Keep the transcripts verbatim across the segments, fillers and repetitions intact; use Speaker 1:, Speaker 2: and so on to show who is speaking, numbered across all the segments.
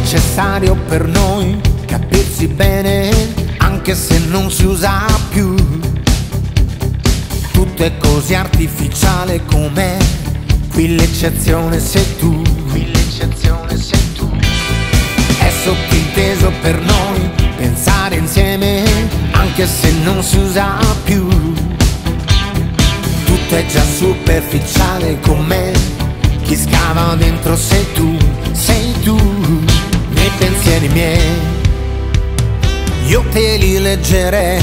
Speaker 1: necessario per noi capirsi bene, anche se non si usa più. Tutto è così artificiale com'è, qui l'eccezione sei tu, qui l'eccezione sei tu. È sottinteso per noi pensare insieme, anche se non si usa più. Tutto è già superficiale com'è, chi scava dentro sei tu, sei tu. Nei pensieri miei io te li leggerei,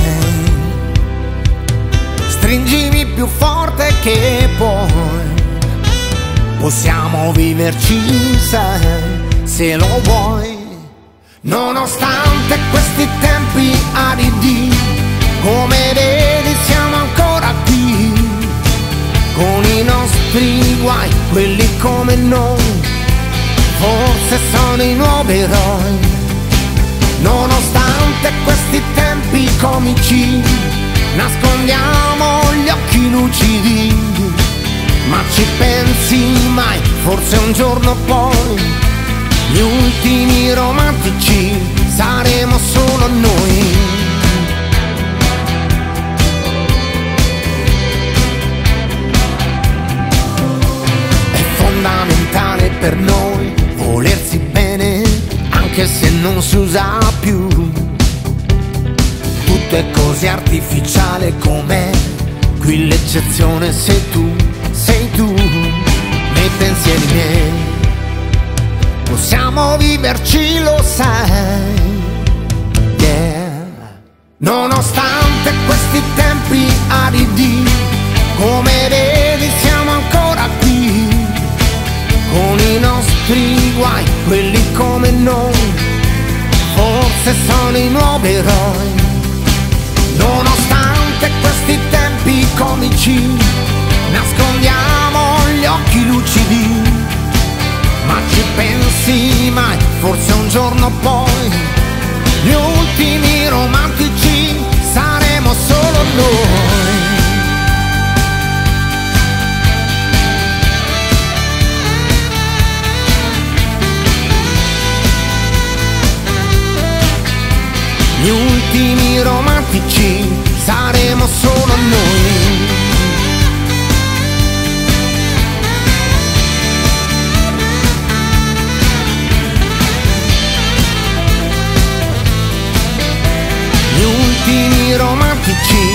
Speaker 1: stringimi più forte che puoi, possiamo viverci, sai, se lo vuoi. Nonostante questi tempi aridi, come vedi siamo ancora qui, con i nostri guai, quelli come noi, forse sono i nuovi eroi. Nonostante questi tempi comici, nascondiamo gli occhi lucidi, ma ci pensi mai, forse un giorno poi, gli ultimi romantici saremo solo noi. È fondamentale per noi volersi bene, anche se non si usa più. Tutto è così artificiale com'è, qui l'eccezione sei tu, sei tu. Nei pensieri miei possiamo viverci, lo sai, yeah. Nonostante questi tempi aridi, come vedi siamo ancora qui, con i nostri guai, quelli come noi, forse sono i nuovi eroi. Nonostante questi tempi comici, nascondiamo gli occhi lucidi, ma ci pensi mai, forse un giorno poi, gli ultimi romantici saremo solo noi. Gli ultimi romantici saremo solo noi. Gli ultimi romantici